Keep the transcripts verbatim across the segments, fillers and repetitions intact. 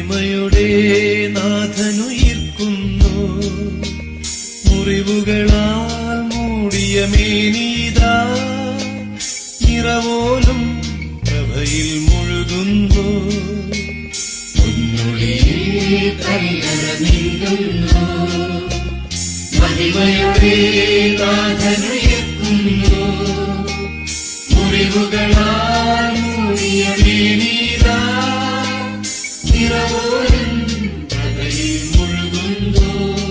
മഹിമയുടെ നാഥനുയിർക്കുന്നു. മുറിവുകളാൽ മൂടിയ മേനീതാ നിറവോലും പ്രഭയിൽ മുഴുകുന്നു. പൊന്നുളിയിൽ കല്ലറ നീങ്ങുന്നു. മഹിമയുടെ നാഥനുയിർക്കുന്നു. മുറിവുകളാൽ മൂടിയ മേനീതാ നിറവോലും പ്രഭയിൽ മുഴുകുന്നു.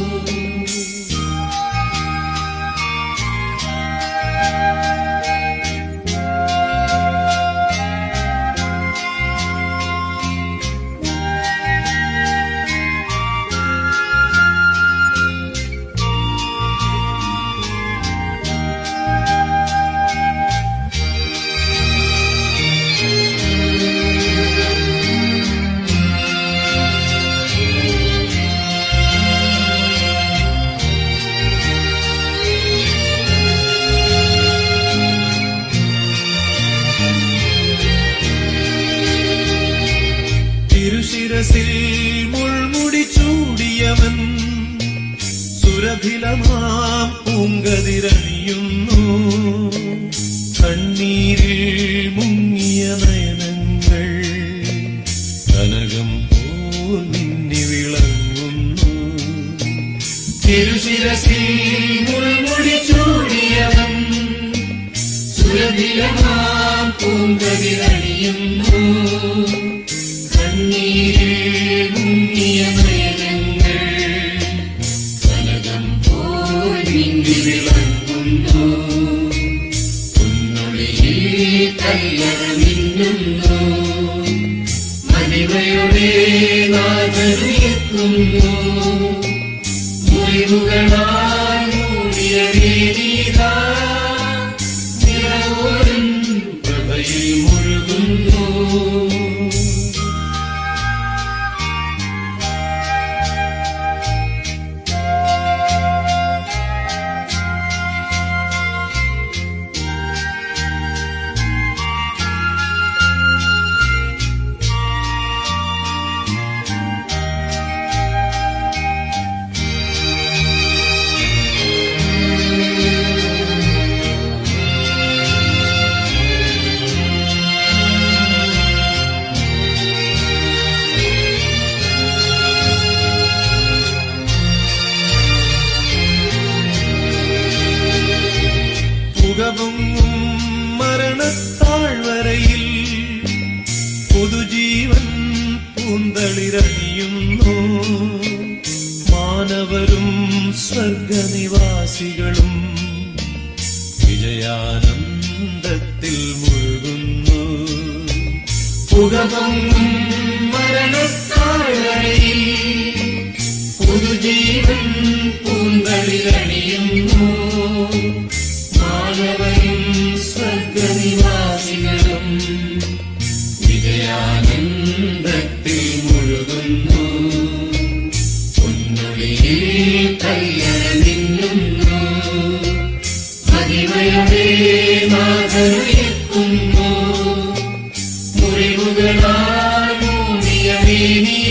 തിരുശിരസിൽ മുൾമുടി ചൂടിയവൻ സുരഭിലമാം പൂങ്കതിരണിയുന്നു. കണ്ണീരിൽ മുങ്ങിയ നയനങ്ങൾ കനകം പോൽ മിന്നി വിളങ്ങുന്നു. തിരുശിരസിൽ മുൾമുടി ചൂടിയവൻ സുരഭിലമാം പൂങ്കതിരണിയുന്നു. കണ്ണീരിൽ മുങ്ങിയ നയനങ്ങൾ കനകം പോൽ മിന്നി വിളങ്ങുന്നു. പൊന്നുളിയിൽ കല്ലറ മിന്നുന്നു. മഹിമയുടെ നാഥനുയിർക്കുന്നു. മുറിവുകളാൽ മൂടിയ മേനീതാ നിറവോലും പ്രഭയിൽ മുഴുകുന്നു. പുകപൊങ്ങും മരണത്താഴ്വരയിൽ പുതുജീവൻ പൂന്തളിരണിയുന്നു. മാനവരും സ്വർഗനിവാസികളും വിജയാനന്ദത്തിൽ മുഴുകുന്നു. പുകപൊങ്ങും മരണത്താഴ്വരയിൽ പുതുജീവൻ പൂന്തളിരണിയുന്നു. മാനവരും സ്വർഗനിവാസികളും വിജയാനന്ദത്തിൽ മുഴുകുന്നു. പൊന്നുളിയിൽ കല്ലറ മിന്നുന്നു. മഹിമയുടെ നാഥനുയിർക്കുന്നു. മുറിവുകളാൽ മൂടിയ മേനി